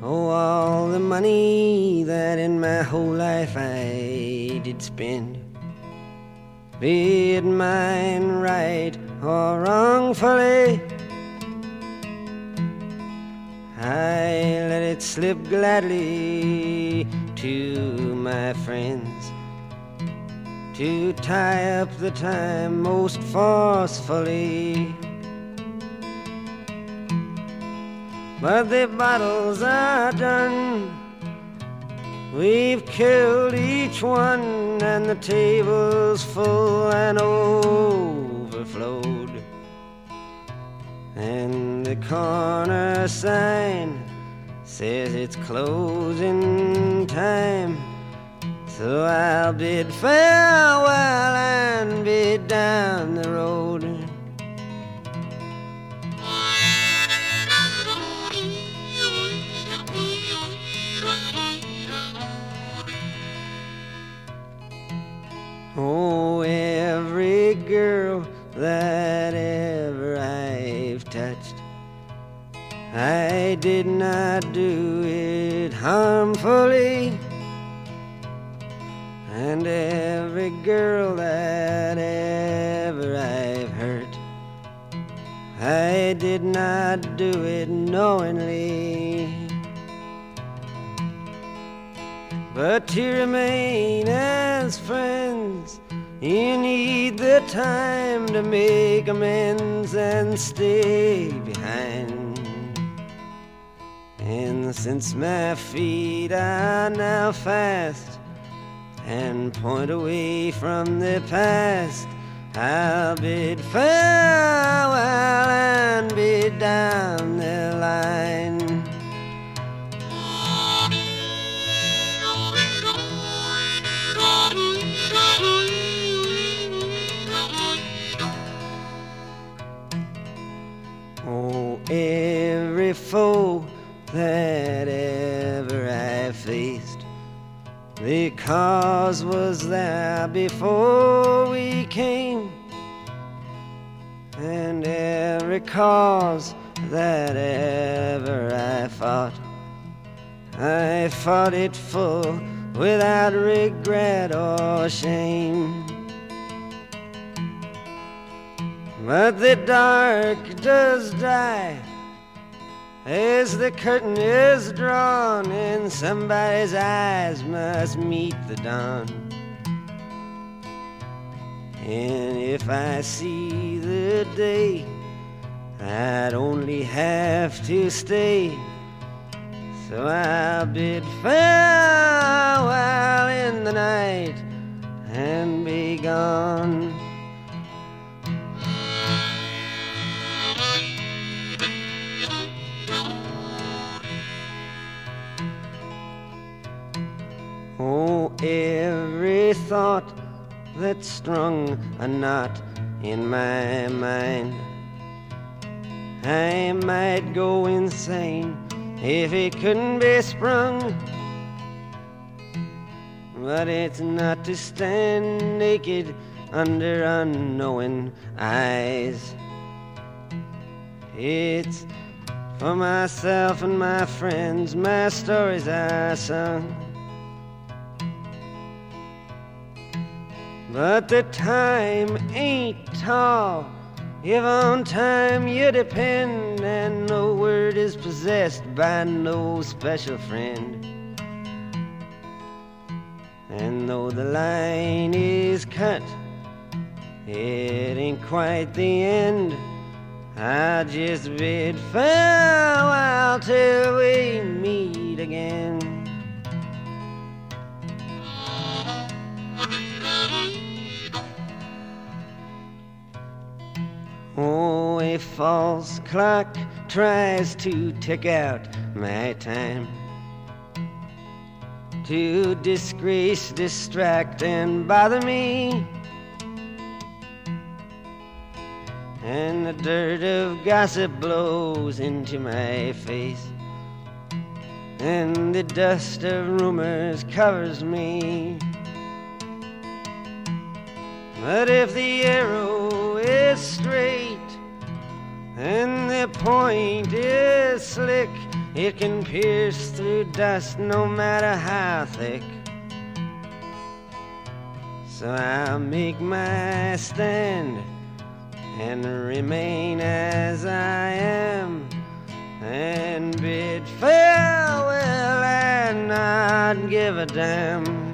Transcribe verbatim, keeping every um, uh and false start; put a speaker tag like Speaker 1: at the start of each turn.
Speaker 1: Oh, all the money that in my whole life I did spend, be it mine right or wrongfully, I let it slip gladly to my friends to tie up the time most forcefully. But the bottles are done, we've killed each one, and the table's full and overflowed. And the corner sign says it's closing time, so I'll bid farewell and be down the road. Oh, every girl that ever I've touched, I did not do it harmfully. And every girl that ever I've hurt, I did not do it knowingly. But to remain as friends, you need the time to make amends and stay behind. And since my feet are now fast and point away from the past, I'll bid farewell and be down the line. Oh, every foe that ever I faced, the cause was there before we came. And every cause that ever I fought, I fought it full without regret or shame. But the dark does die as the curtain is drawn, and somebody's eyes must meet the dawn. And if I see the day, I'd only have to stay, so I'll bid farewell in the night and be gone. Oh, every thought that strung a knot in my mind, I might go insane if it couldn't be sprung. But it's not to stand naked under unknowing eyes. It's for myself and my friends my stories are sung. But the time ain't tall if on time you depend, and no word is possessed by no special friend. And though the line is cut, it ain't quite the end. I just bid farewell till we meet again. Oh, a false clock tries to tick out my time, to disgrace, distract, and bother me. And the dirt of gossip blows into my face, and the dust of rumors covers me. But if the arrow is straight and the point is slick. It can pierce through dust no matter how thick. So I'll make my stand and remain as I am, and bid farewell and not give a damn.